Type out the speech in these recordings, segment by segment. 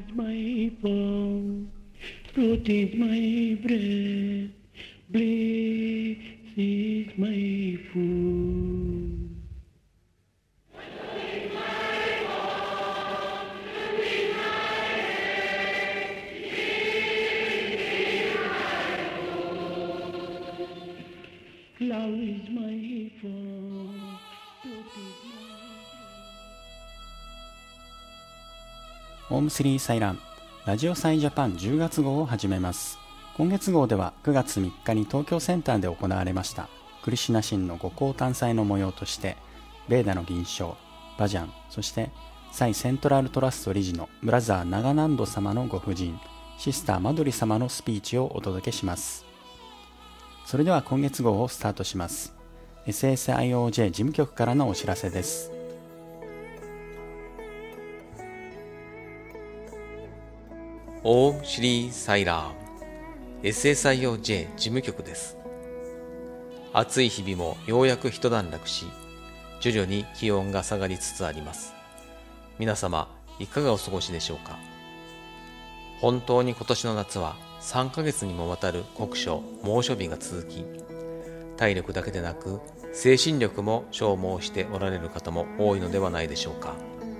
my bone, truth is my bread, bliss is my food. Love is my food, truth is my オーム3サイランラジオサイジャパン10月号を始めます。今月号では9月3日に東京センターで行われましたクリシュナ神の五香誕祭の模様として、ベーダの銀賞、バジャン、そしてサイセントラルトラスト理事のブラザーナガナンド様のご婦人、シスターマドリ様のスピーチをお届けします。それでは今月号をスタートします。 SSIOJ 事務局からのお知らせです。 オームシリーサイラー SSIOJ 事務局です。暑い日々もようやく一段落し、徐々に気温が下がりつつあります。皆様いかがお過ごしでしょうか。本当に今年の夏は3ヶ月にもわたる酷暑猛暑日が続き、体力だけでなく精神力も消耗しておられる方も多いのではないでしょうか。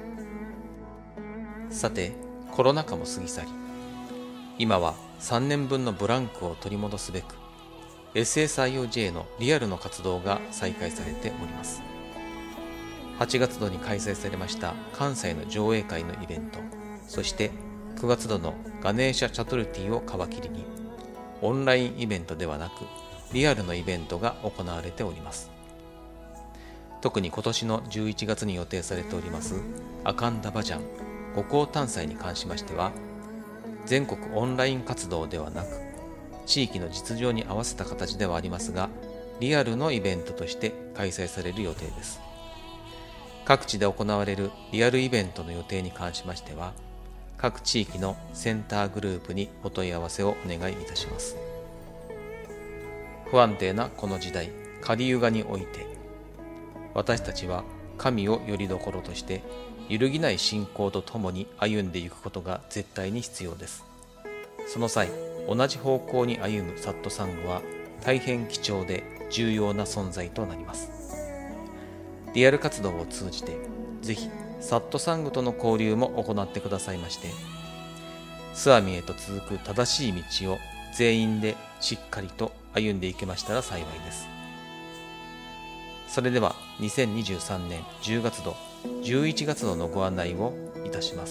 さて、コロナ禍も過ぎ去り、今は3年分のブランクを取り戻すべく SSIOJ のリアルの活動が再開されております。8月度に開催されました関西の上映会のイベント、そして9月度のガネーシャチャトルティを皮切りに、オンラインイベントではなくリアルのイベントが行われております。特に今年の11月に予定されておりますアカンダバジャン五香誕祭に関しましては、全国オンライン活動ではなく、地域の実情に合わせた形ではありますが、リアルのイベントとして開催される予定です。各地で行われるリアルイベントの予定に関しましては、各地域のセンターグループにお問い合わせをお願いいたします。不安定なこの時代、カリユガにおいて、私たちは神をよりどころとして、揺るぎない信仰とともに歩んでいくことが絶対に必要です。その際、同じ方向に歩むサットサングは大変貴重で重要な存在となります。リアル活動を通じて、ぜひサットサングとの交流も行ってくださいまして、スアミへと続く正しい道を全員でしっかりと歩んでいけましたら幸いです。それでは2023年10月度、11月度のご案内をいたします。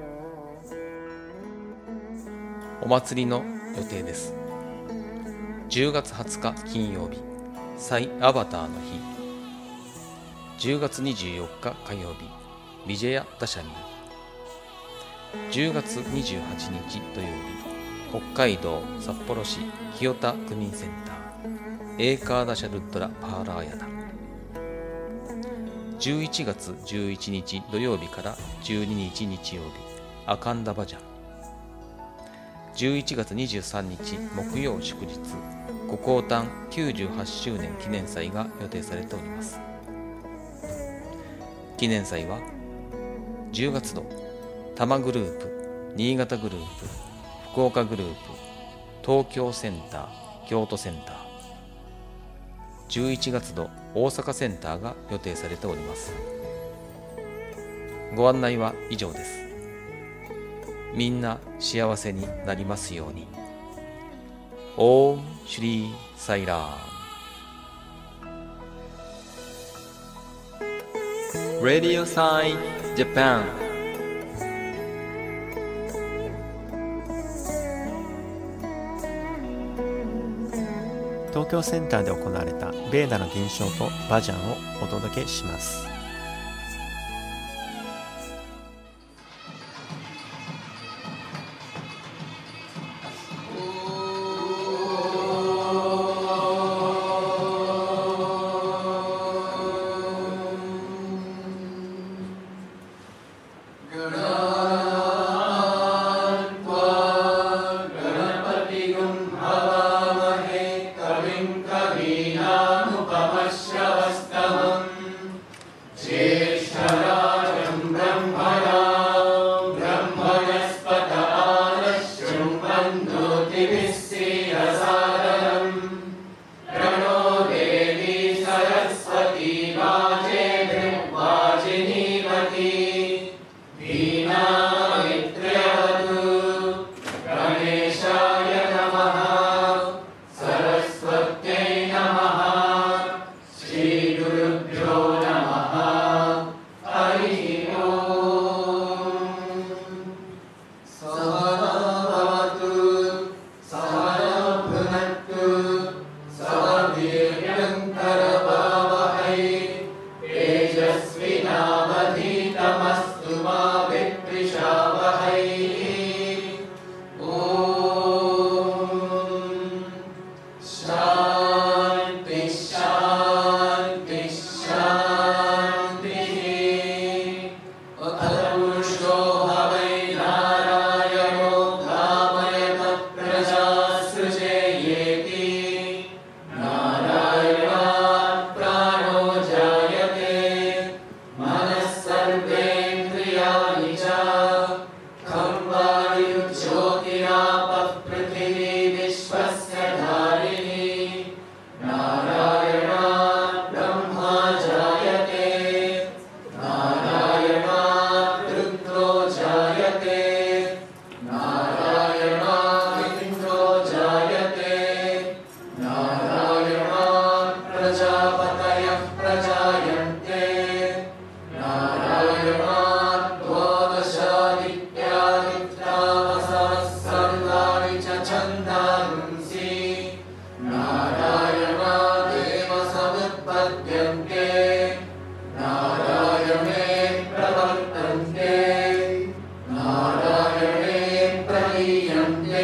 お祭りの予定です。10月20日金曜日、サイアバターの日。10月24日火曜日、ビジェヤダシャミー。10月28日土曜日、北海道札幌市清田区民センターエーカーダシャルッドラパーラーヤダ。11月11日土曜日から12日日曜日、アカンダバジャン。11月23日木曜祝日、五香誕98周年記念祭が予定されております。記念祭は10月度、多摩グループ、新潟グループ、福岡グループ、東京センター、京都センター、11月度大阪センターが予定されております。ご案内は以上です。みんな幸せになりますように。オームシュリーサイラー。 Radio Sai Japan。 東京センターで行われたベーダの銀賞とバジャンをお届けします。 ज्योतिर्यङ्करवावहै तेजस्विनावधीतमस्तु मा विद्विषावहै। ॐ शान्ति शान्ति शान्तिः। अथ पुरुषो ह वै नारायणो धामयतः प्रजा सृजेयेति। नारायणात् प्राणो जायते मनः सर्वेन्द्रियाणि च। खं वायुर्ज्योतिरापः पृथिवी विश्वस्य धारिणी। नारायणात् ब्रह्मा जायते नारायणात् रुद्रो जायते नारायणात् इन्द्रो जायते नारायणात् प्रजापतयः प्रजायन्ते नारायणात् द्वादशादित्यादित्याः सहस्राणि च छन्दांसि। नारायणादेव समुत्पद्यन्ते नारायणे प्रवर्तन्ते नारायणे प्रलीयन्ते।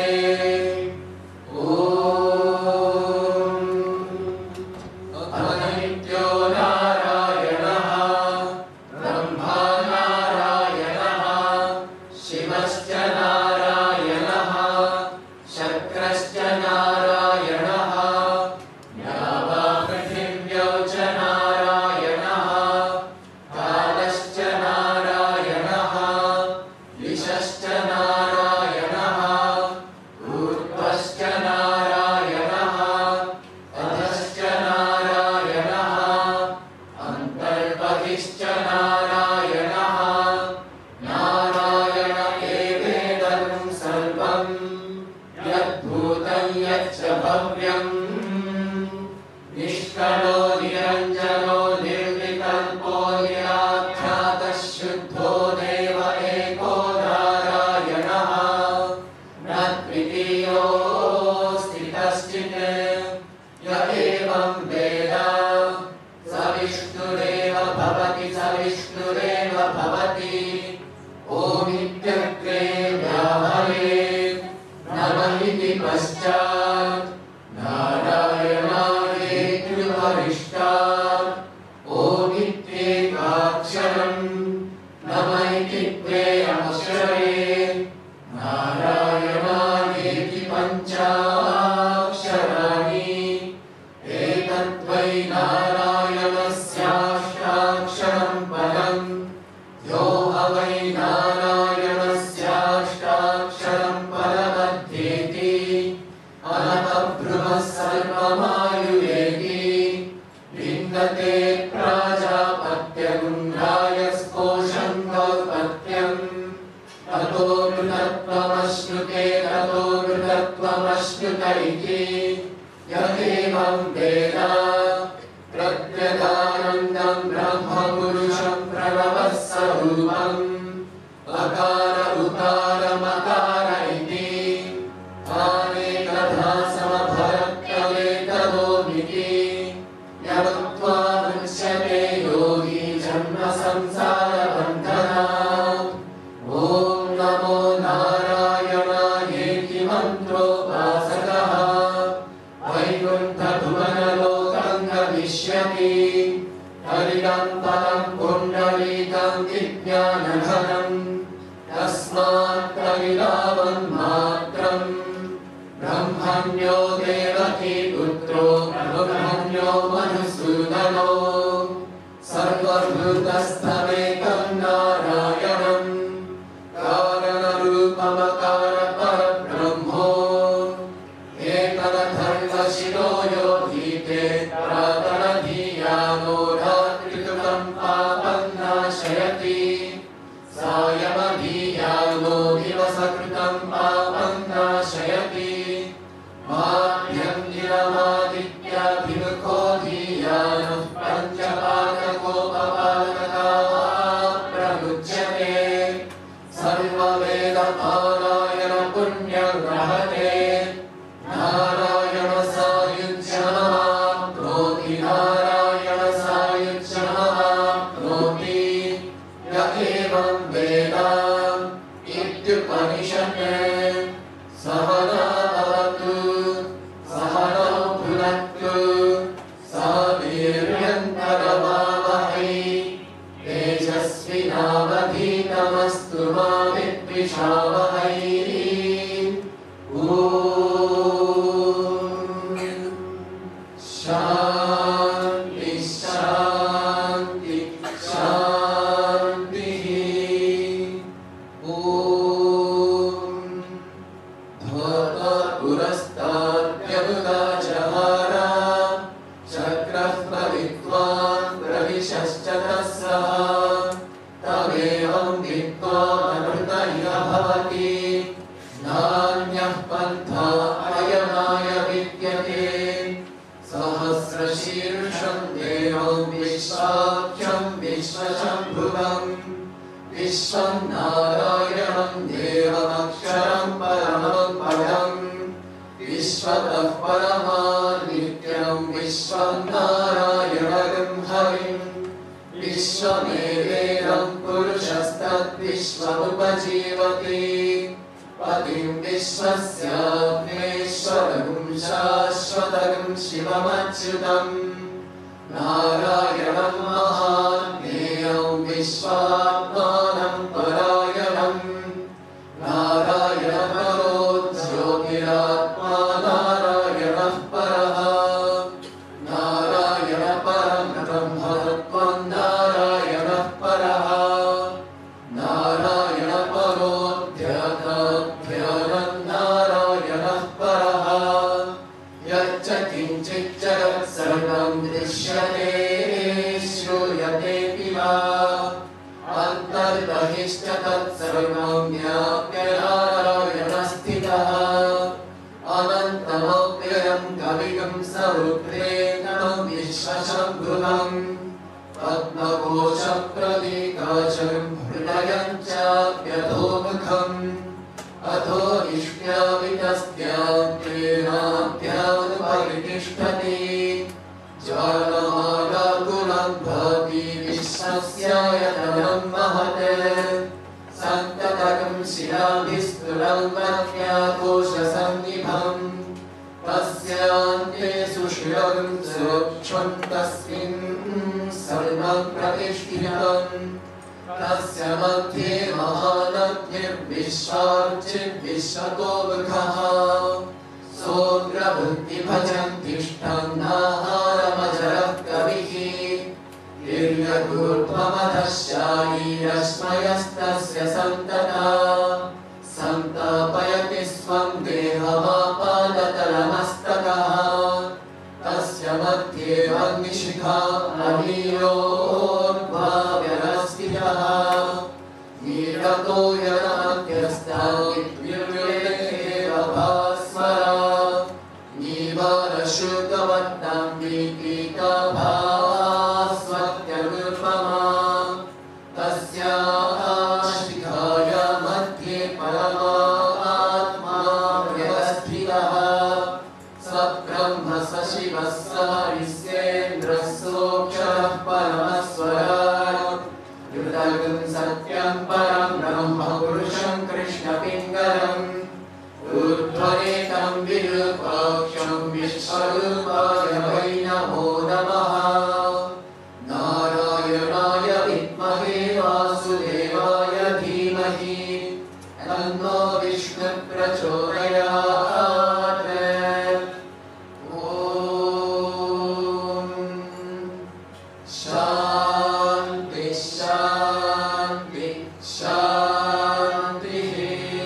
अनित्यो नारायणः ब्रह्मा नारायणः शिवश्च नारायणः शक्रश्च नारायणः द्यावा पृथिव्यौ च नारायणः कालश्च नारायणः दिशश्च नारायणः ऊर्ध्वश्च नारायणः अधश्च नारायणः अन्तर्बहिश्च नारायणः। नारायण एवेदं सर्वं यद्भूतं यच्च भव्यम्। निष्कलो निरञ्जनो निर्विकल्पो निराख्यातः शुद्धो देव एको नारायणः। न द्वितीयोऽस्ति कश्चित् य एवं वेद स विष्णुरेव भवति स विष्णुरेव भवति। ओमित्यग्रे व्याहरेत् नमः इति पश्चात् नारायणादेति वरिष्ठात् ओमित्येकाक्षरम् नमः इति द्वे अक्षरे नारायणादेति पञ्चाक्षराणि। एतद्वै नारायणस्याष्टाक्षरं पदम्। यो ह वै नारायणस्याष्टाक्षरं पदमध्येति अनतभ्रुमः सर्वमायुरेति। विन्दते प्राजापत्यगुण्डाय स्पोषं गौपत्यम्। ततो मृतत्वमश्नुते ततो मृतत्वमश्नुत इति। य एवं वेद प्रत्यगानन्दं ब्रह्मपुरुषं प्रणवस्वरूपम्। अकार उकार मकार इति अनेकधा समभरत्वेतदोमिति। यमुक्त्वा मुच्यते योगी जन्म संसारबन्धनात्। ॐ नमो नारायणायेति मन्त्रोपासकः वैकुण्ठभुवनलोकं गमिष्यति। हरिदं पदं पुण्डरीकं विज्ञानघनम्। तस्मात् कविदावन्मात्रम्। ब्रह्मण्यो देवकी पुत्रो ब्रह्मण्यो मधुसूदनो। सर्वभूतस्थमेकं नारायणम् कारणरूपमकारपरब्रह्मो। एकरथर्वशिरो यो धीते प्रातरधियानो रात्रिकृतं पापं नाशयति। सायमधियानो दिवसकृतं पापं नाशयति। माभ्यन्दिनमादित्याभिमुखो धियानः पञ्चपादकोपपादकाः प्रमुच्यते। सर्ववेदपारायण पुण्यं रहते। नारायण सायुज्यमाप्नुते। शान्ति शान्ति शान्तिः ॐ धवपुरस्ताद्यमुदाजहारा चक्रः प्रविद्वान् प्रविशश्च तस्सः तमेवं विद्वान् अमृत इह भवति नान्यः पन्था अयमाय विद्यते सहस्रशीर्षं देवं विश्वाख्यं विश्वशम्भुवम् विश्वं नारायणं देवमक्षरं परमं पदम् विश्वतः परमान् नित्यं विश्वं नारायणं हरिम् विश्वमेवेदं पुरुषस्तद्विश्वमुपजीवति पतिं विश्वस्याग्नेश्वरं शाश्वतं शिवमच्युतं नारायणं महाज्ञेयं विश्वात्मानं परायणं नारायणपरो ज्योतिरात्मा नारायणः परः नारायणपरं ब्रह्मत्वं नारायणः परः नारायणपरोऽध्यात्मध्यानं नारायणः परः यच्च किञ्चित् जगत् सर्वं दृश्यते श्रूयतेऽपि वा अन्तर्बहिश्च तत्सर्वं ज्ञाप्य नारायणस्थितः अनन्तमव्ययं कविगं समुद्रेण विश्वशम्भुवम् पद्मकोशप्रतीकाचलं हृदयं चाप्यधोमुखम् अधो निष्प्यावितस्त्यान्तेनाद्यानुपरितिष्ठति ज्वालमालाकुलं भाति विश्वस्यायतनं महत् सन्ततं शिलाभिस्तुलं प्रत्याकोशसन्निभम् तस्यान्ते सुशिरं सूक्ष्मं तस्मिन् सर्वं प्रतिष्ठितम् तस्य मध्ये महानद्भिर्विश्वार्चिर्विश्वतोमुखः सोऽग्रभुक्तिभजन्तिष्ठं नाहारमजरः कविः तिर्यगूर्ध्वमधः शायीरश्मयस्तस्य सन्तता सन्तापयति स्वं देहमापादतलमस्तकः तस्य मध्ये अग्निशिखा अनीयोर्भाव्यवस्थितः नीरतो यमध्यस्ताद्विर्वेदेव भास्वरा नीवारशुकवत्तं दीपिका भास्वत्यनुपमा तस्याः शिखाय मध्ये परमात्मा व्यवस्थितः स ब्रह्म स शिवः स हरिश्चेन्द्रः सोऽक्षरः परमस्वराट् कृतगं सत्यं परं ब्रह्म पुरुषं कृष्णपिङ्गलम् ऊर्ध्वरेतं विरूपाक्षं विश्वरूपाय वै नमो नमः नारायणाय विद्महे वासुदेवाय धीमहि तन्नो विष्णुः प्रचोदयात् ॐ शान्ति शान्ति शान्तिः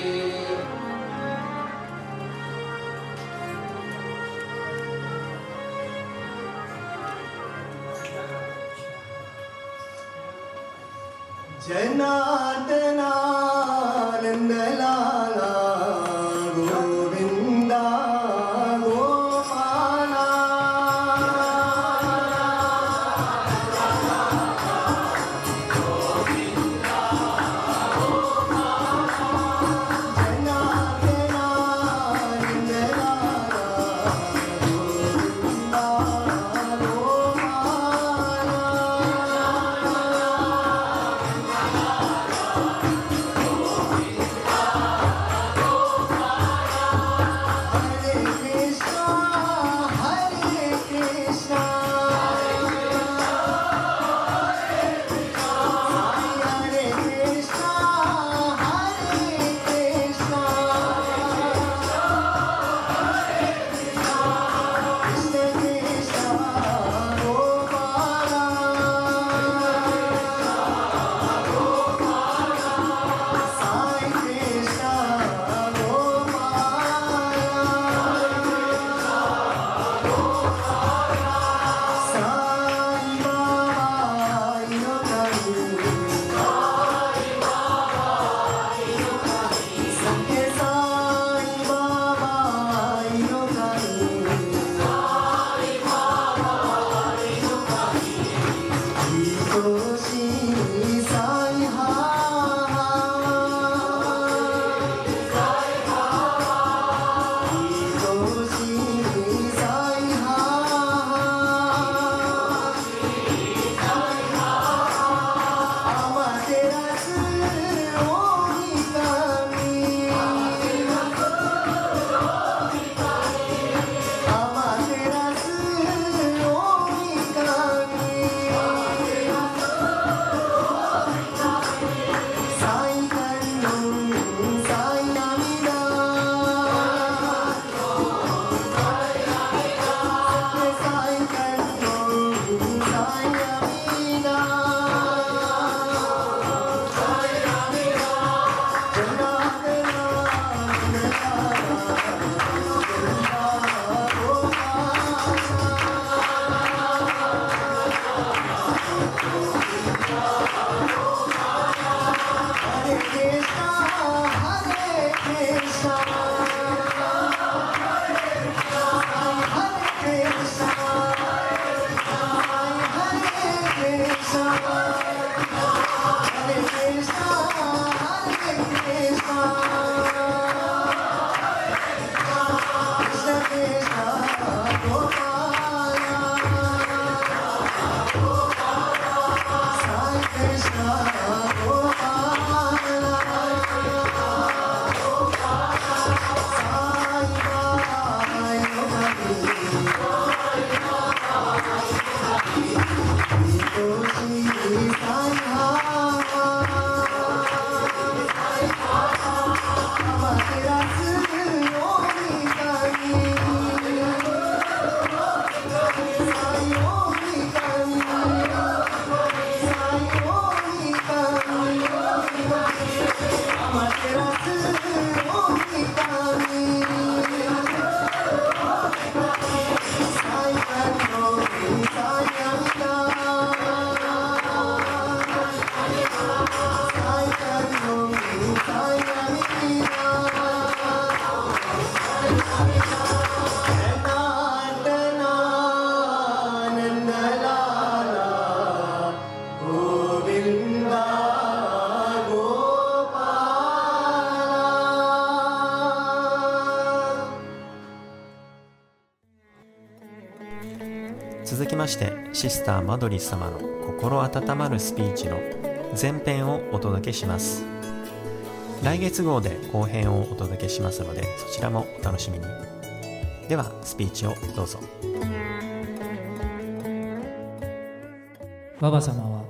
जनार्दनानंद लाला गोविंदा गोपाला जनार्दनानंद लाला गोविंदा गोपाला 続きましてシスターマドリ様の心温まるスピーチの前編をお届けします。来月号で後編をお届けしますので、そちらもお楽しみに。ではスピーチをどうぞ。 ババ様は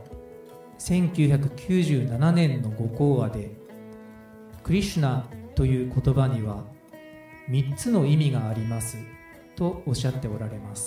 1997年のご講話で、クリシュナという言葉には3つの意味がありますとおっしゃっておられます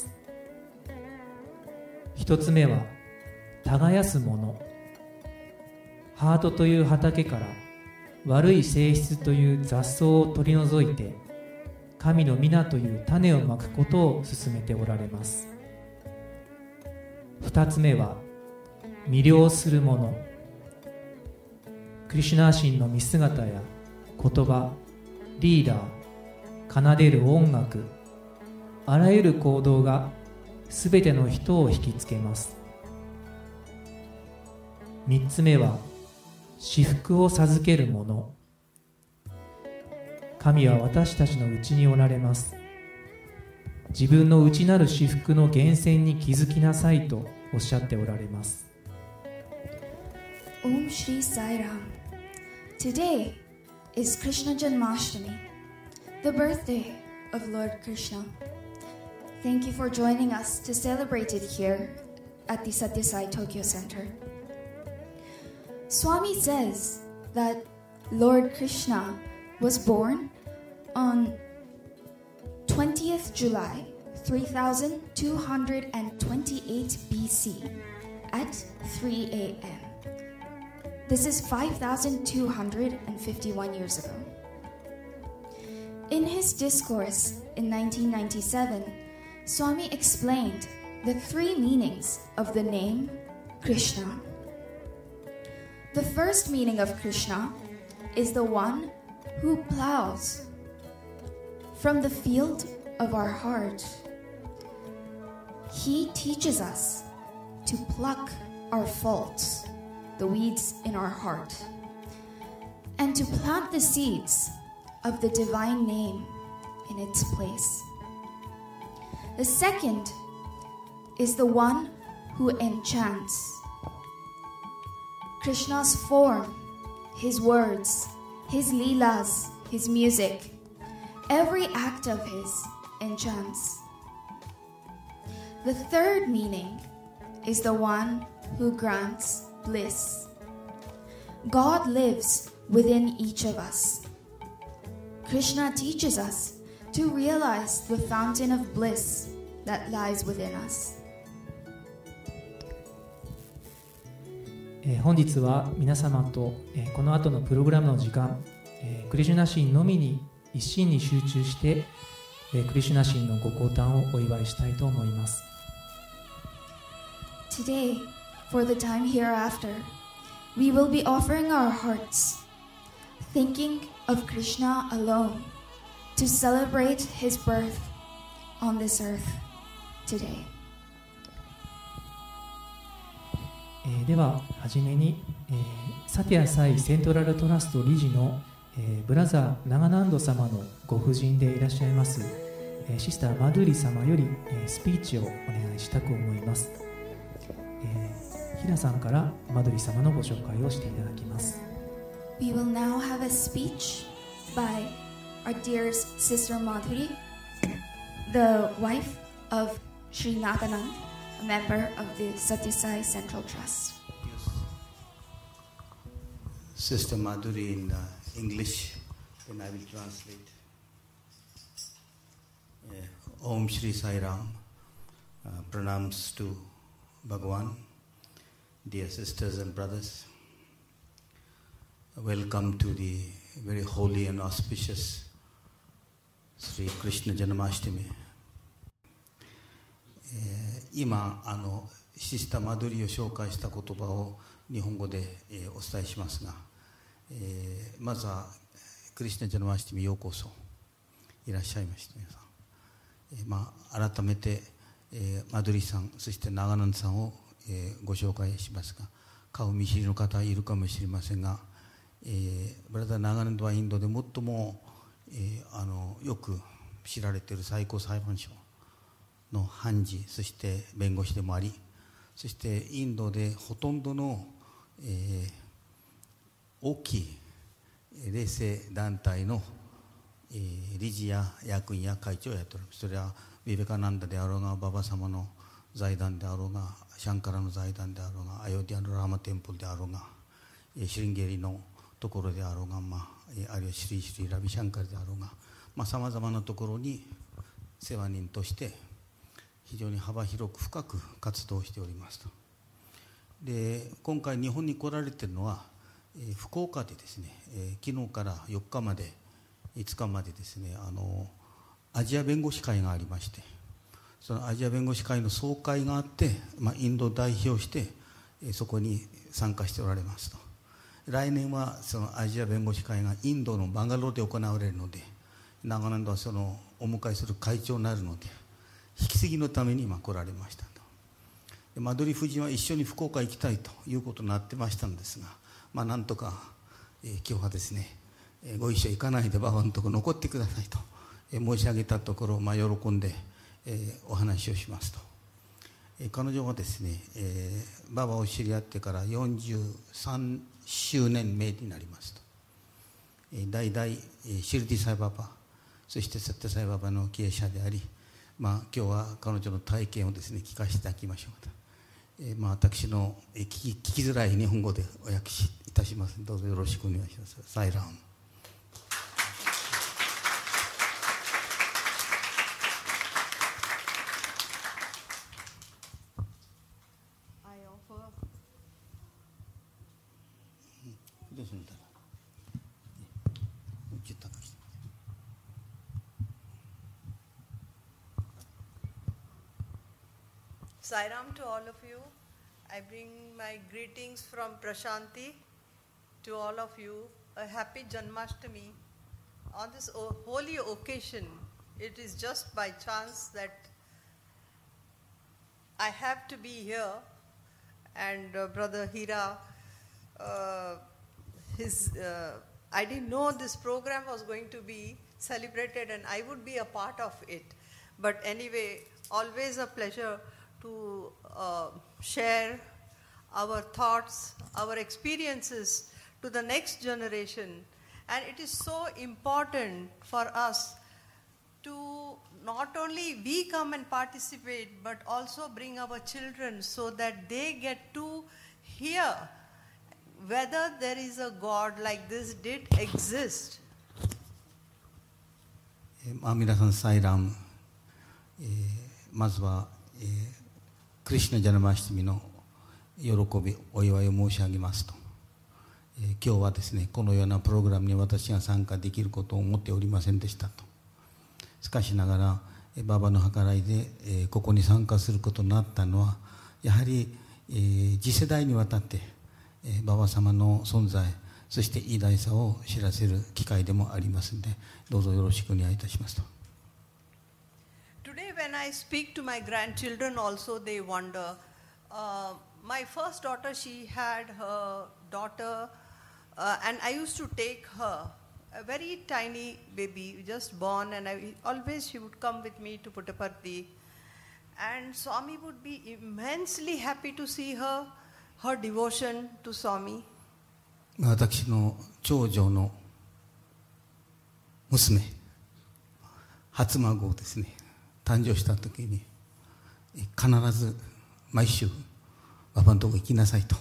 。1つ目は耕すもの、ハートという畑から悪い性質という雑草を取り除いて神の皆という種をまくことを進めておられます。2つ目は魅了するもの、クリシュナ神の見姿や言葉、リーダー、奏でる音楽、あらゆる行動がすべての人を引きつけます。3つ目は至福を授けるもの、神は私たちのうちにおられます。自分の内なる至福の源泉に気づきなさいとおっしゃっておられます。 Om Shri Sai Ram. Today is Krishna Janmashtami, the birthday of Lord Krishna. Thank you for joining us to celebrate it here at the Satyasai Tokyo Center. Swami says that Lord Krishna was born on 20th July 3228 BC at 3 a.m. This is 5,251 years ago. In his discourse in 1997, Swami explained the three meanings of the name Krishna. The first meaning of Krishna is the one who plows from the field of our heart. He teaches us to pluck our faults, the weeds in our heart, and to plant the seeds of the divine name in its place. The second is the one who enchants. Krishna's form, his words, his leelas, his music, every act of his enchants. The third meaning is the one who grants bliss. God lives within each of us. Krishna teaches us to realize the fountain of bliss that lies within us. 本日は皆様とこの後のプログラムの時間、クリシュナ神のみに一心に集中してクリシュナ神のご降誕をお祝いしたいと思います。 Today, for the time hereafter, we will be offering our hearts, thinking of Krishna alone, to celebrate his birth on this earth today. でははじめに、サティアサイセントラルトラスト理事の、ブラザーナガナンド様のご婦人でいらっしゃいます、シスターマドゥリ様より、スピーチをお願いしたく思います。ヒラさんからマドゥリ様のご紹介をしていただきます。 We will now have a speech by our dearest sister Madhuri, the wife of Sri Naganand, a member of the Satyasai Central Trust. Sister Madhuri in English, and I will translate. Om Shri Sai Ram, pranams to Bhagwan, dear sisters and brothers. Welcome to the very holy and auspicious Sri Krishna Janmashtami. 今シスターマドゥリを紹介した言葉を日本語で、お伝えしますが、まずはクリシュナジャナマシティミようこそいらっしゃいました皆さん、改めて、マドゥリさんそして長南さんを、ご紹介しますが、顔見知りの方いるかもしれませんが、ブラザー長南はインドで最も、よく知られている最高裁判所の判事、そして弁護士でもあり、そしてインドでほとんどの、大きい霊性団体の、理事や役員や会長をやっております。それはヴィベカナンダであろうが、ババ様の財団であろうが、シャンカラの財団であろうが、アヨディアのラーマテンプルであろうが、シリンゲリのところであろうが、あるいはシリラビシャンカルであろうが、さまざまなところに世話人として非常に幅広く深く活動しておりますと。で、今回日本に来られているのは、福岡でですね、昨日から4日まで5日までですね、アジア弁護士会がありまして、そのアジア弁護士会の総会があって、インドを代表してそこに参加しておられますと。来年はそのアジア弁護士会がインドのバンガローで行われるので、長野はそのお迎えする会長になるので、引き継ぎのために今来られましたと。で、マドリ夫人は一緒に福岡行きたいということになってましたんですが、なんとか、今日はですね、ご一緒行かないでババのところ残ってくださいと、申し上げたところ、喜んで、お話をしますと。彼女はですね、ババを知り合ってから43周年目になりますと。代々シルディサイババ、そしてサッテサイババの経営者であり、今日は彼女の体験をですね聞かせていただきましょうと。私の聞きづらい日本語でお訳しいたします。どうぞよろしくお願いします。サイラン。どうするんだろう。 Sairam to all of you. I bring my greetings from Prashanti to all of you. A happy Janmashtami. On this holy occasion, it is just by chance that I have to be here, and Brother Hira, I didn't know this program was going to be celebrated and I would be a part of it. But anyway, always a pleasure to share our thoughts, our experiences to the next generation. And it is so important for us to not only we come and participate, but also bring our children so that they get to hear whether there is a God like this did exist. 皆さんサイラム、まずは、クリシュナ・ジャナマシティミの喜びお祝いを申し上げますと、今日はですねこのようなプログラムに私が参加できることを思っておりませんでしたと。しかしながらババの計らいで、ここに参加することになったのはやはり、次世代にわたって、ババ様の存在そして偉大さを知らせる機会でもありますので、どうぞよろしくお願いいたしますと。 Today when I speak to my grandchildren also they wonder. My first daughter, she had her daughter and I used to take her, a very tiny baby, just born, and always she would come with me to Puttaparthi. And Swami would be immensely happy to see her devotion to Swami. 私の長女の娘、初孫ですね、誕生した時に必ず毎週ババのとこ行きなさいと。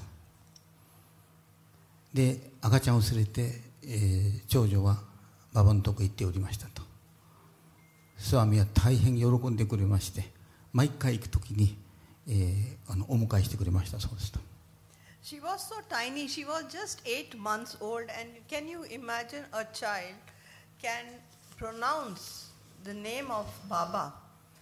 で赤ちゃんを連れて、長女はババのとこ行っておりましたと。スワミは大変喜んでくれまして、毎回行く時に、お迎えしてくれましたそうですと。 She was so tiny, she was just 8 months old, and can you imagine a child can pronounce the name of Baba?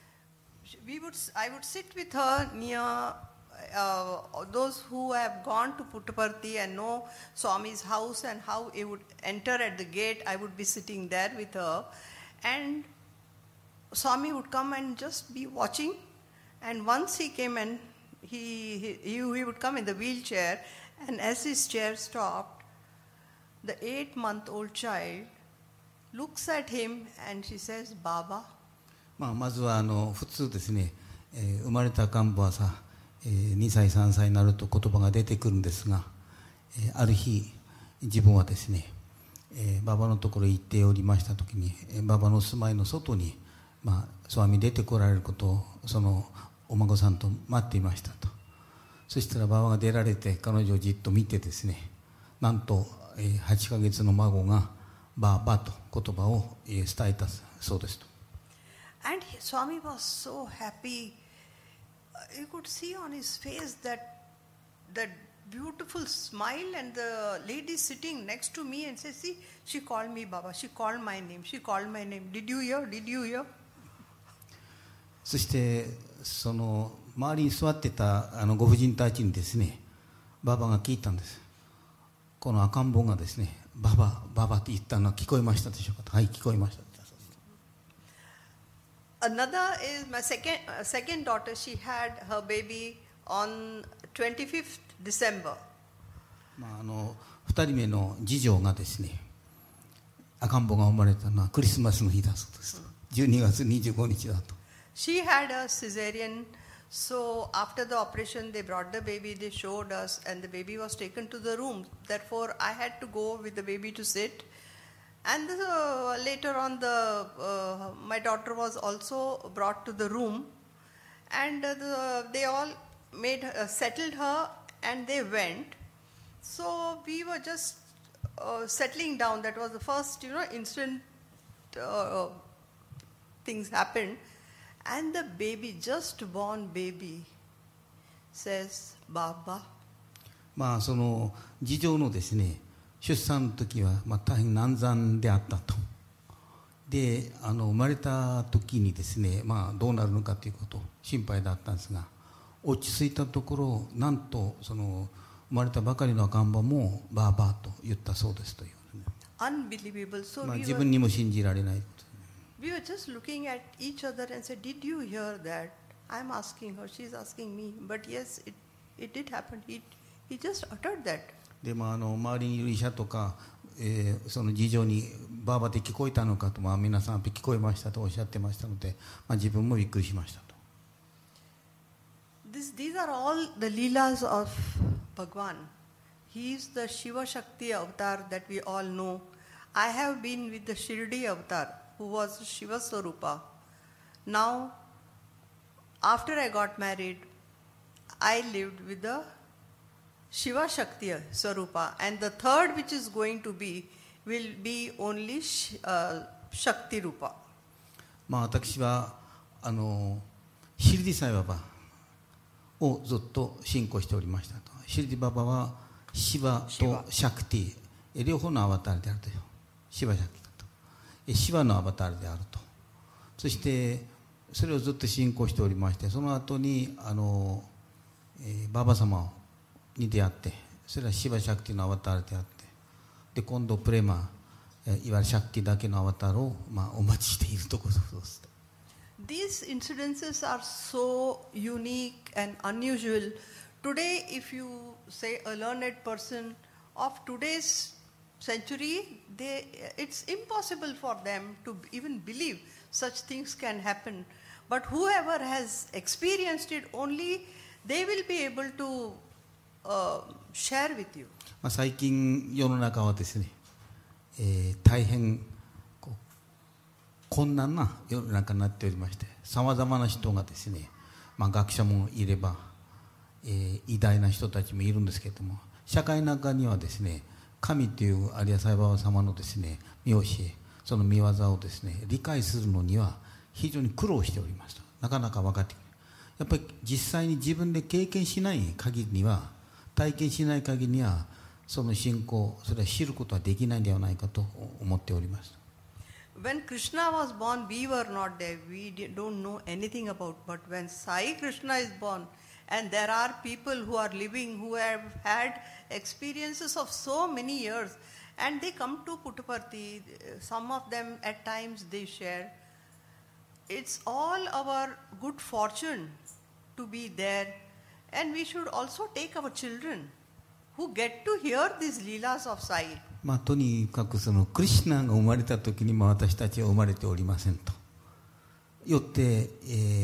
I would sit with her near those who have gone to Puttaparthi and know Swami's house and how he would enter at the gate. I would be sitting there with her, and Swami would come and just be watching. And once he came and he would come in the wheelchair, and as his chair stopped, the 8-month-old child looks at him and she says, Baba. まずは普通ですね、 生まれた赤ん坊はさ、2歳3歳になると言葉が出てくるんですが、ある日自分はですね、馬場のところへ行っておりました時に、馬場の住まいの外に、スワミ出てこられることをそのお孫さんと待っていましたと。そしたら馬場が出られて彼女をじっと見てですね、なんと8ヶ月の孫がバーバと言葉を伝えたそうですと。 And Swami was so happy. You could see on his face that beautiful smile, and the lady sitting next to me and says, "See, she called me Baba. She called my name. She called my name. Did you hear? Did you hear?" そしてその周りに座ってたご婦人たちにですね、ババが聞いたんです。この赤ん坊がですね、ババババって言ったのは聞こえましたでしょうかと。はい、聞こえました。 Another is my second daughter. She had her baby on 25th December. 2人目の次女がですね、赤ん坊が生まれたのはクリスマスの日だそうです。12月25日だと。 She had a cesarean, so after the operation they brought the baby, they showed us, and the baby was taken to the room. Therefore I had to go with the baby to sit. And later on my daughter was also brought to the room, and they all settled her and they went. So we were just settling down. That was the first instant things happened, and the baby, just born baby, says Baba. その次女のですね、出産の時は大変難産であったと。で生まれた時にですね、どうなるのかということ心配だったんですが、落ち着いたところ、なんとその生まれたばかりの赤ん坊もバーバーと言ったそうですという、 Unbelievable. So 自分にも信じられないこと。 We were just looking at each other and said, "Did you hear that?" I'm asking her, she's asking me, but yes, it did happen. He just uttered that. で周りにいる医者とか、その次女にバーバって聞こえたのかと、皆さん聞こえましたとおっしゃってましたので、自分もびっくりしましたと。 These are all the leelas of Bhagwan. He is the Shiva Shakti avatar that we all know. I have been with the Shirdi avatar, who was Shiva Swarupa. Now, after I got married, I lived with the Shiva Shakti Swarupa, and the third which is going to be will be only Shakti Rupa. 私はシルディサイババをずっと信仰しておりましたと。シルディババはシバとシャクティ両方のアバターであると。シバシャクティだと。シバのアバターであると。そしてそれをずっと信仰しておりまして、その後にババ様に出会って、それはシバシャクティのアバターであって、で今度プレマいわゆるシャクティだけのアバターをお待ちしているところです。 These incidences are so unique and unusual. Today, if you say a learned person of today's century, it's impossible for them to even believe such things can happen. But whoever has experienced it, only they will be able to share with you. 最近世の中はですね、大変困難な世の中になっておりまして、さまざまな人がですね、学者もいれば、偉大な人たちもいるんですけれども、社会の中にはですね、神というアリアサイババ様のですね、見教え、その見業をですね、理解するのには非常に苦労しておりました。なかなか分かってくる。やっぱり実際に自分で経験しない限りには、体験しない限りには、その信仰、それは知ることはできないんではないかと思っております。 When Krishna was born, we were not there. We don't know anything about. But when Sai Krishna is born, and there are people who are living, who have had experiences of so many years, and they come to Puttaparthi, some of them at times they share. It's all our good fortune to be there, and we should also take our children who get to hear these leelas of Sai. とにかくそのクリシュナが生まれた時に私たちは生まれておりませんと。よって、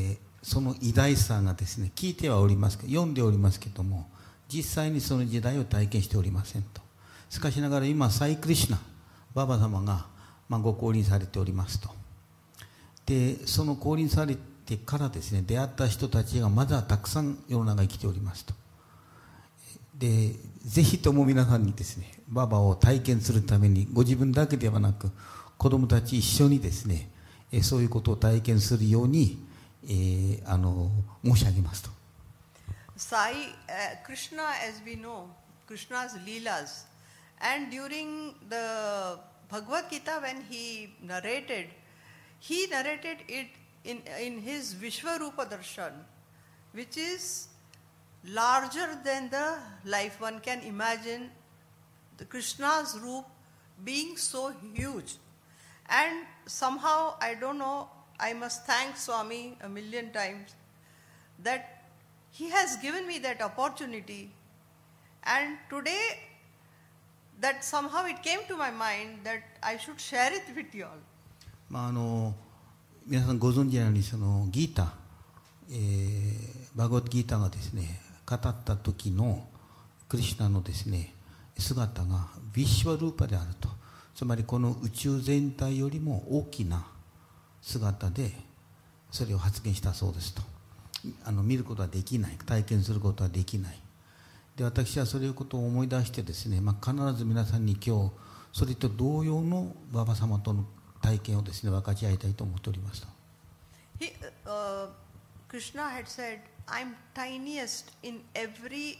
その偉大さがですね、聞いてはおりますけど、読んでおりますけども、実際にその時代を体験しておりませんと。しかしながら今サイクリシュナババ様が、ご降臨されておりますと。でその降臨されてからですね、出会った人たちがまだたくさん世の中に生きておりますと。でぜひとも皆さんにですね、ババを体験するために、ご自分だけではなく子供たち一緒にですね、そういうことを体験するように、申し上げますと。 Krishna, as we know, Krishna's Leelas, and during the Bhagavad Gita, when he narrated it in his Vishwarupa Darshan, which is larger than the life. One can imagine the Krishna's roop being so huge. And somehow, I don't know, I must thank Swami a million times that he has given me that opportunity. And today, that somehow it came to my mind that I should share it with you all. 皆さんご存知のように、そのギータ、バガヴァッドギータがですね、語った時のクリシュナのですね、姿がヴィシュワルーパであると。つまりこの宇宙全体よりも大きな姿でそれを発言したそうですと。見ることはできない、体験することはできない。で私はそういうことを思い出してですね、必ず皆さんに今日それと同様のババ様との体験をですね、分かち合いたいと思っておりました。 Krishna had said, I'm tiniest in every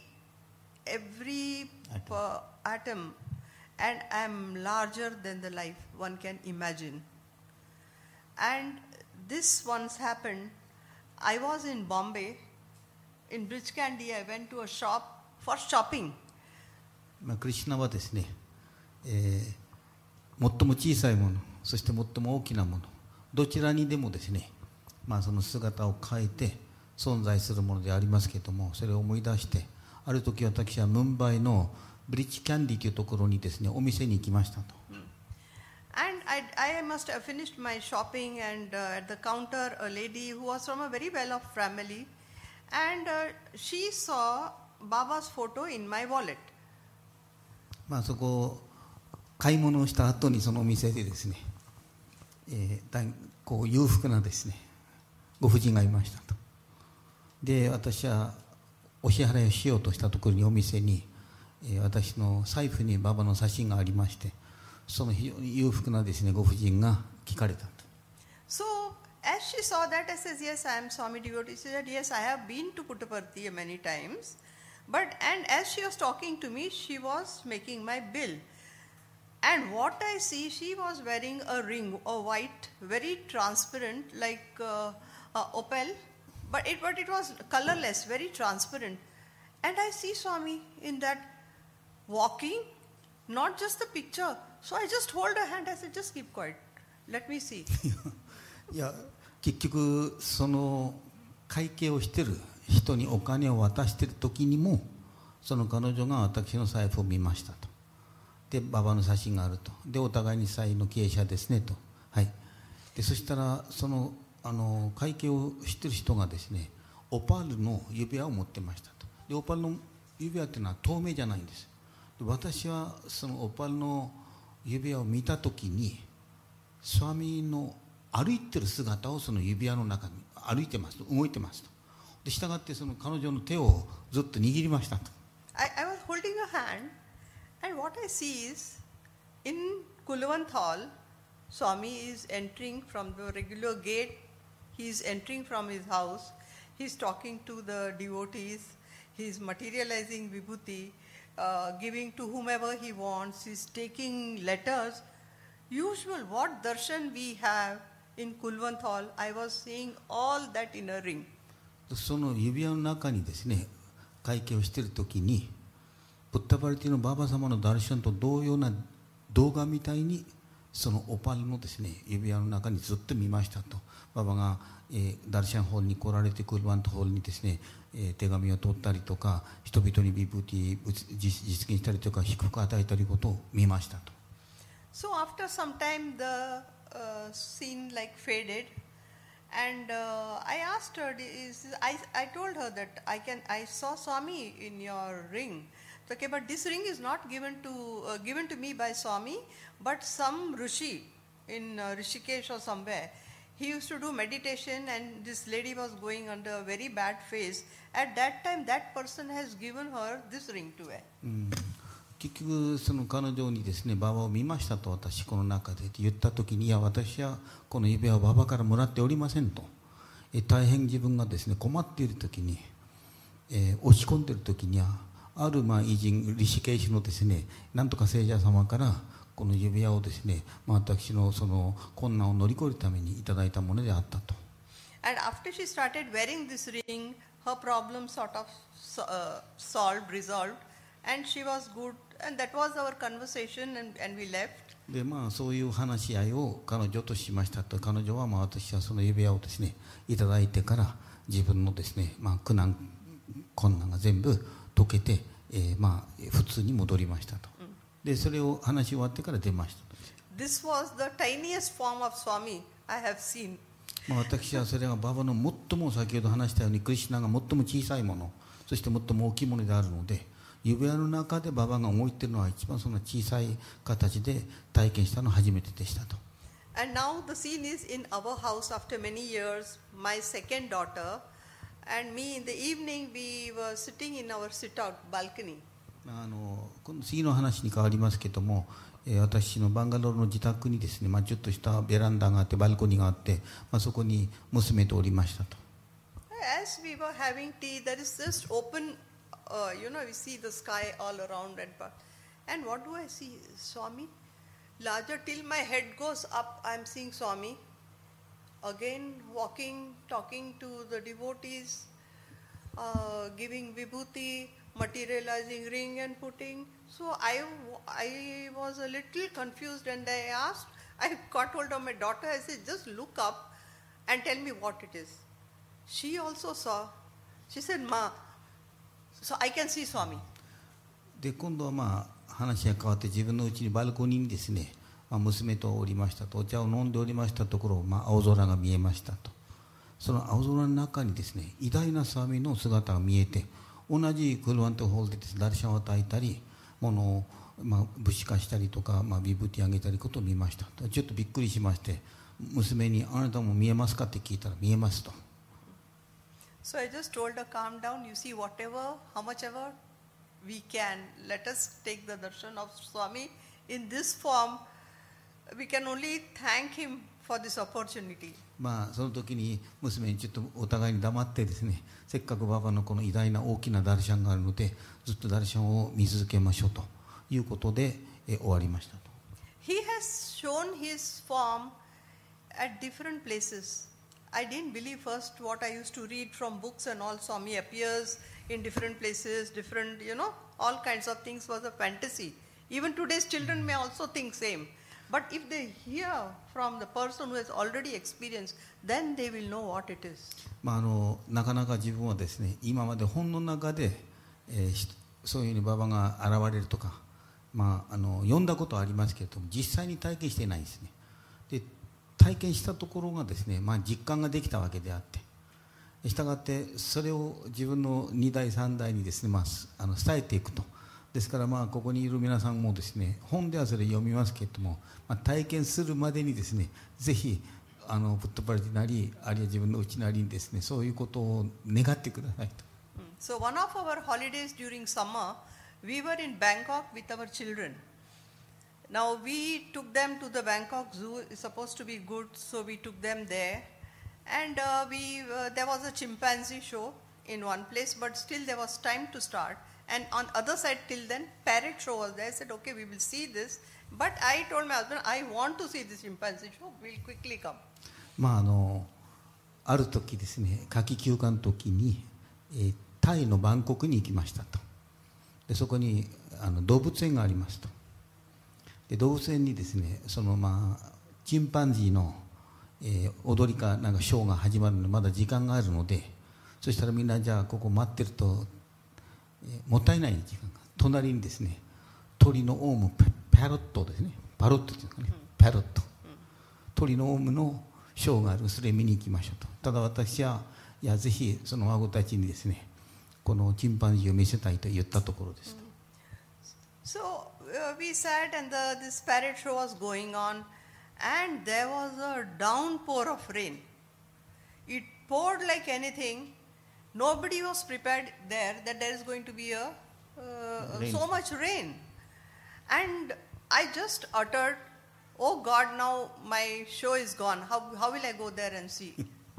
atom, and I'm larger than the life one can imagine. And this once happened. I was in Bombay, in Bridge Candy. I went to a shop for shopping. クリシュナはですね、最も小さいもの、そして最も大きなもの、どちらにでもですね、その姿を変えて存在するものでありますけれども、それを思い出して、ある時私はムンバイのブリッジキャンディというところにですね、お店に行きましたと。 And I must have finished my shopping, and at the counter a lady who was from a very well-off family, and she saw Baba's photo in my wallet. そこ買い物をした後にそのお店でですね、こう裕福なですねご婦人がいましたと。で私はお支払いをしようとしたところに、お店に、私の財布にババの写真がありまして、その非常に裕福なですねご婦人が聞かれたと。 So as she saw that, I says, yes, I am Swami devotee. She said, yes, I have been to Puttaparthi many times. And as she was talking to me, she was making my bill. And what I see, she was wearing a ring, a white, very transparent, like opal, but it was colorless, very transparent. And I see Swami in that walking, not just the picture. So I just hold her hand. I said, just keep quiet. Let me see. いや結局その会計をしてる人にお金を渡してる時にも、その彼女が私の財布を見ましたと。でババの写真があると。でお互いに債の経営者ですねと。はい。でそしたらその会計をしてる人がですね、オパールの指輪を持ってましたと。でオパールの指輪っていうのは透明じゃないんです。で私はそのオパールの指輪を見た時に、スワミの歩いてる姿をその指輪の中に歩いてますと、動いてますと。で従ってその彼女の手をずっと握りましたと。 I was holding a hand, and what I see is, in Kulwant Hall, Swami is entering from the regular gate. He is entering from his house. He is talking to the devotees. He is materializing vibhuti, giving to whomever he wants. He is taking letters. Usual, what darshan we have in Kulwant Hall, I was seeing all that in a ring. その指輪の中にですね、会計をしているときに、プッタパルティのババ様のダルシャンと同様な動画みたいに、そのオパールのですね指輪の中にずっと見ましたと。ババが、ダルシャンホールに来られて、クルワントホールにですね、手紙を取ったりとか、人々にビブティ実現したりとか、祝福を与えたりことを見ましたと。 So after some time the scene like faded, And I asked her, I told her that I saw Swami in your ring. So, okay, but this ring is not given to me by Swami, but some Rishi in Rishikesh or somewhere. He used to do meditation, and this lady was going under a very bad phase. At that time, that person has given her this ring to wear. 結局その彼女にですね、馬場を見ましたと私この中で言ったときに、いや私はこの指輪を馬場からもらっておりませんと、大変自分がですね困っているときに、落ち込んでいるときにはある偉人リシケーシュのですねなんとか聖者様からこの指輪をですね、私のその困難を乗り越えるためにいただいたものであったと。 And after she started wearing this ring, her problem sort of resolved, and she was good. And that was our conversation, and we left. でそういう話し合いを彼女としましたと。彼女は私はその指輪をですねいただいてから自分のですね苦難困難が全部解けて、普通に戻りましたと。でそれを話し終わってから出ました。 This was the tiniest form of Swami I have seen. 私はそれがババの最も先ほど話したようにクリシュナが最も小さいもの、そして最も大きいものであるので、指輪の中でババが動いているのは一番その小さい形で体験したのは初めてでしたと。 And now the scene is in our house after many years. My second daughter and me in the evening we were sitting in our sit-out balcony. この次の話に変わりますけども、私のバンガロールの自宅にですね、ちょっとしたベランダがあってバルコニーがあって、そこに娘とおりましたと。 As we were having tea, there is just open, we see the sky all around and what do I see? Swami. Larger till my head goes up, I am seeing Swami. Again walking, talking to the devotees, giving vibhuti, materializing ring and putting. So I was a little confused and I got hold of my daughter. I said, just look up and tell me what it is. She also saw. She said, Ma, so I can see Swami. で今度は話が変わって自分のうちにバルコニーにですね、娘とおりましたと、お茶を飲んでおりましたところ、青空が見えましたと。その青空の中にですね、偉大なスワミの姿が見えて、同じクルワントホールでダルシャンを与えたり、物を物資化したりとか、ビブティあげたりことを見ました。ちょっとびっくりしまして、娘にあなたも見えますかって聞いたら見えますと。 So I just told her, calm down. You see whatever, how much ever we can. Let us take the darshan of Swami in this form. We can only thank him for this opportunity. その時に娘にちょっとお互いに黙ってですね、せっかくババのこの偉大な大きなダルシャンがあるので、ずっとダルシャンを見続けましょうということで終わりましたと。 He has shown his form at different places. I didn't believe first what I used to read from books and all. Swami appears in different places, different, all kinds of things was a fantasy. Even today's children may also think same. But if they hear from the person who has already experienced, then they will know what it is. なかなか自分はですね、今まで本の中で、そういうふうにババが現れるとか、読んだことはありますけれども、実際に体験していないんですね。で、体験したところがですね、実感ができたわけであって、したがってそれを自分の2代3代にですね、伝えていくと。ですからここにいる皆さんもですね、本ではそれ読みますけれども、体験するまでにですね、ぜひプットパルティなり、あるいは自分のうちなりにですね、そういうことを願ってくださいと。 So one of our holidays during summer, we were in Bangkok with our children. Now we took them to the Bangkok Zoo. It's supposed to be good, so we took them there. And there was a chimpanzee show in one place, but still there was time to start. And on other side till then, parrot show was there. I said, okay, we will see this. But I told my husband, I want to see this chimpanzee show. We'll quickly come. ある時ですね、夏季休暇の時に、タイのバンコクに行きましたと。でそこに動物園がありますと。で動物園にですね、そのチンパンジーの、踊りかなんかショーが始まるのでまだ時間があるので、そしたらみんなじゃあここ待ってると、もったいない時間が、隣にですね、鳥のオウムパロットですね、パロットですかね、パロット、鳥のオウムのショーがある、それ見に行きましょうと。ただ私はいやぜひその孫たちにですねこのチンパンジーを見せたいと言ったところです。 So we sat and this parrot show was going on, and there was a downpour of rain. It poured like anything. Nobody was prepared there that there is going to be so much rain. And I just uttered, "Oh God, now my show is gone. How will I go there and see?"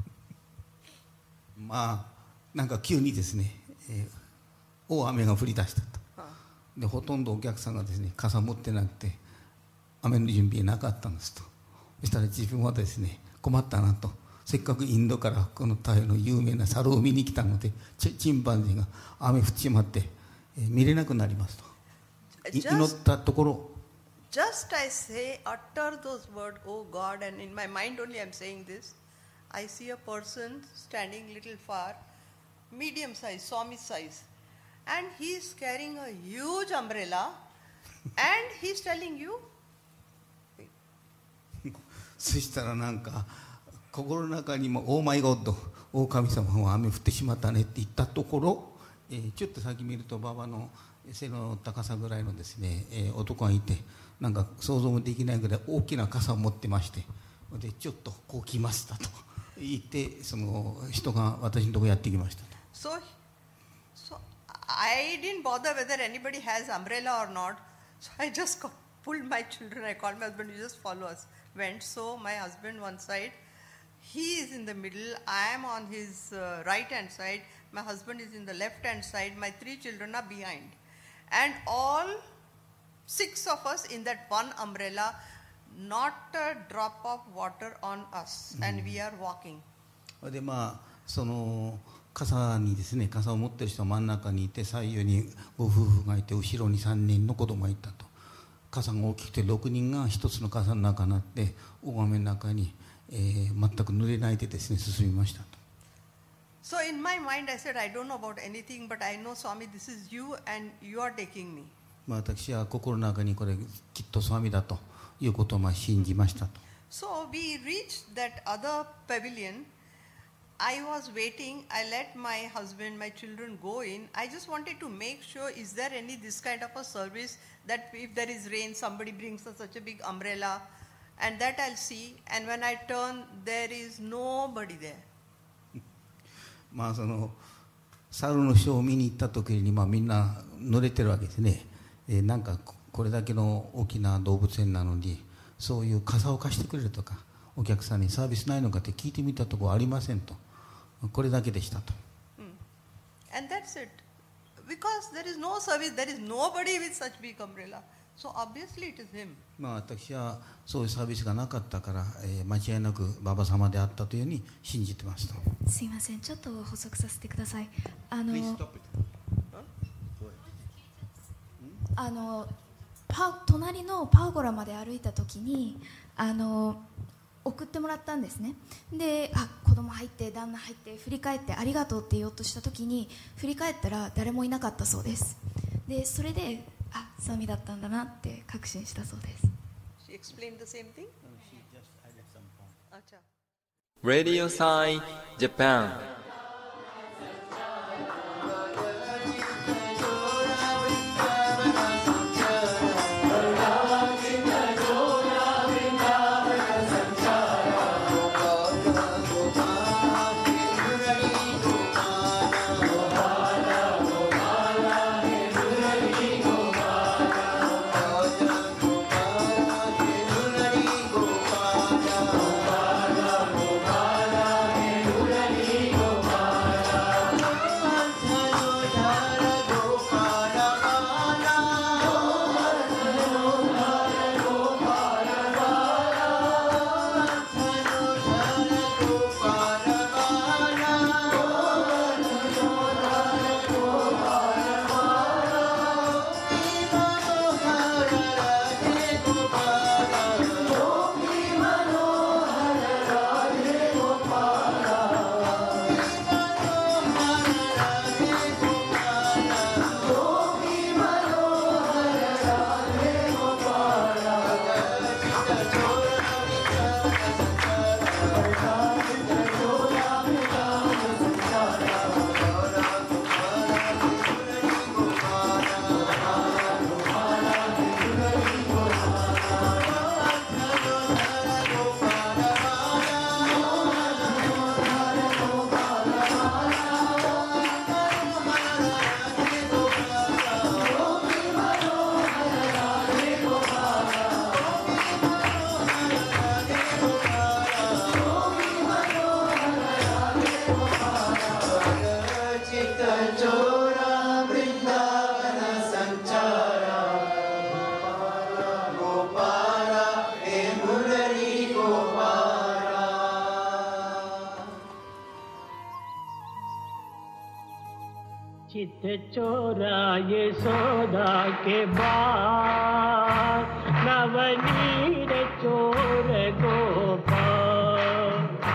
まあなんか急にですね、大雨が降り出したと。でほとんどお客さんがですね傘持ってなくて雨の準備なかったんですと。そしたら自分はですね困ったなと。せっかくインドからこのタイの有名な猿を見に来たのでチンパンジーが雨降っちまって、見れなくなりますと祈ったところ Just I say, utter those words, "Oh God," and in my mind only I'm saying this. I see a person standing little far, medium size, Swami size, and he's carrying a huge umbrella, and he's telling you. そしたらなんか心の中にも「オーマイゴッド、大神様は雨降ってしまったね」って言ったところ、ちょっと先見ると馬場の背の高さぐらいのですね、男がいてなんか想像もできないぐらい大きな傘を持ってまして、でちょっとこう来ましたと言ってその人が私のところやってきましたと。 So I didn't bother whether anybody has umbrella or not. So I just pulled my children. I called my husband, "You just follow us." Went. So my husband one side, he is in the middle. I am on his right hand side. My husband is in the left hand side. My 3 children are behind, and all 6 of us in that one umbrella. Not a drop of water on us, and we are walking. でまあその傘にですね傘を持ってる人は真ん中にいて左右にご夫婦がいて後ろに3人の子供がいたと。傘が大きくて6人が一つの傘の中になって大雨の中に、全く濡れないでですね進みましたと。 So in my mind I said, "I don't know about anything, but I know Swami, this is you, and you are taking me." まあ私は心の中にこれきっとスワミだということを信じましたと。 So we reached that other pavilion. I was waiting. I let my husband, my children go in. I just wanted to make sure, is there any this kind of a service that if there is rain, somebody brings us such a big umbrella, and that I'll see. And when I turn, there is nobody there. まあその猿のショーを見に行った時に、まあ、みんな乗れてるわけですね。なんかこれだけの大きな動物園なのにそういう傘を貸してくれるとかお客さんにサービスないのかって聞いてみたところありませんと。これだけでしたと。 And that's it. Because there is no service, there is nobody with such big umbrella. So obviously it is him. まあ私はそういうサービスがなかったから、間違いなく馬場様であったというふうに信じてますと。 すいません、ちょっと補足させてください。隣のパウゴラまで歩いた時に送ってもらったんですね。で、子供入って旦那入って振り返ってありがとうって言おうとした時に振り返ったら誰もいなかったそうです。でそれでスワミだったんだなって確信したそうです。 She explained the same thing? She just added some point. Radio Sai Japan. Go चित्त चोराए सोदा के बाद नवनीत चोर गोपाल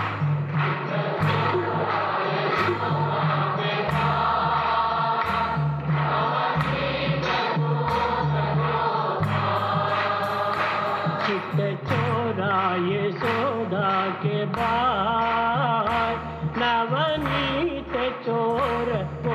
चित्त चोराए सोदा के बाद नवनीत चोर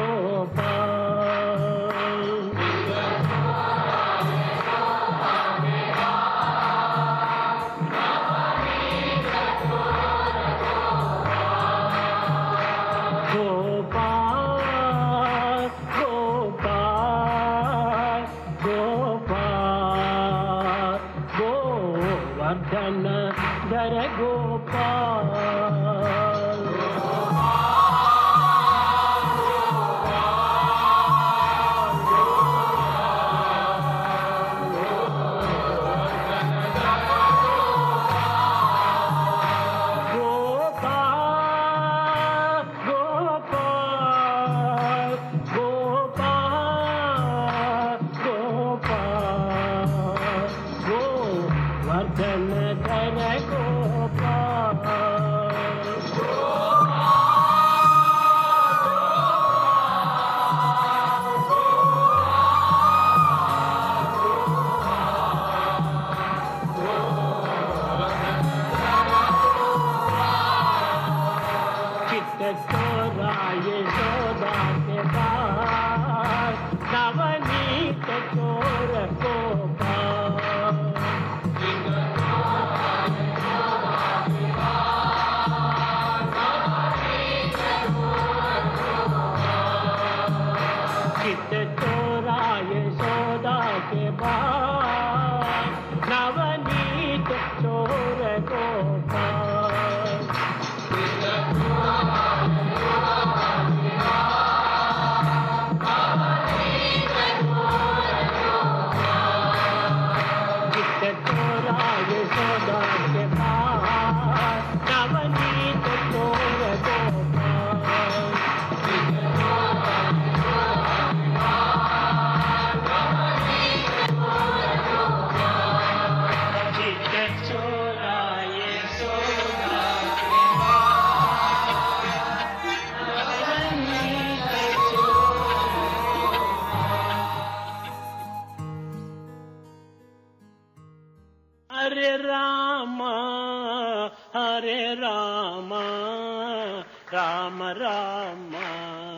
Rama Rama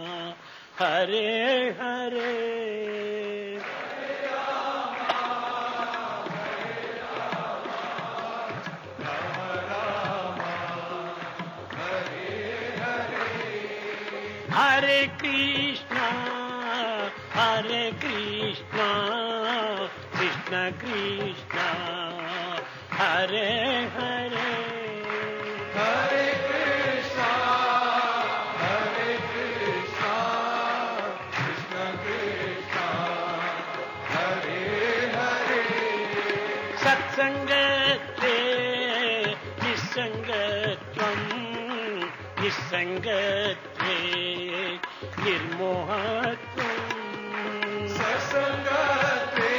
Hare Hare Hare Krishna Krishna Krishna Hare Hare Nisangate Nirmohatvam Sasangate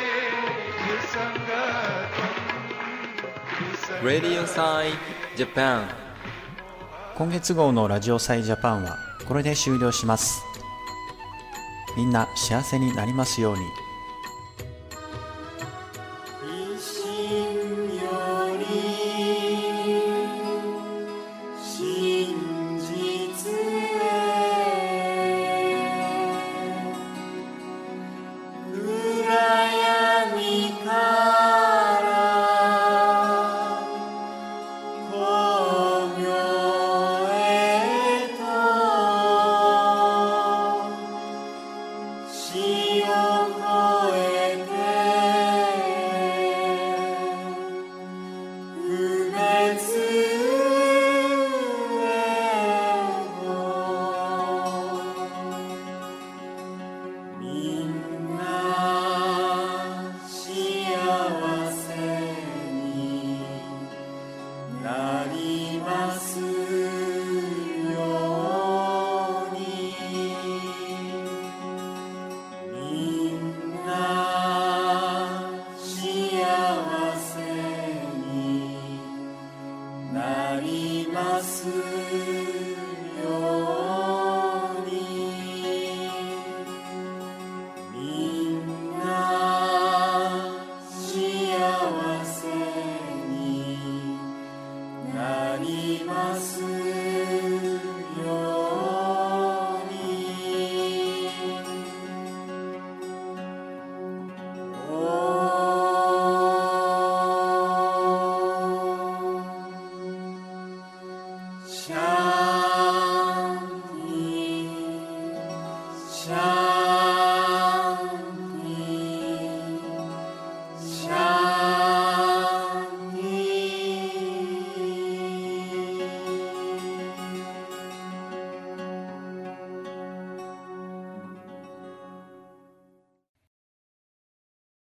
Nisangatvam Radio Sai Japan 今月号のラジオサイジャパンはこれで終了します。みんな幸せになりますように。 しよう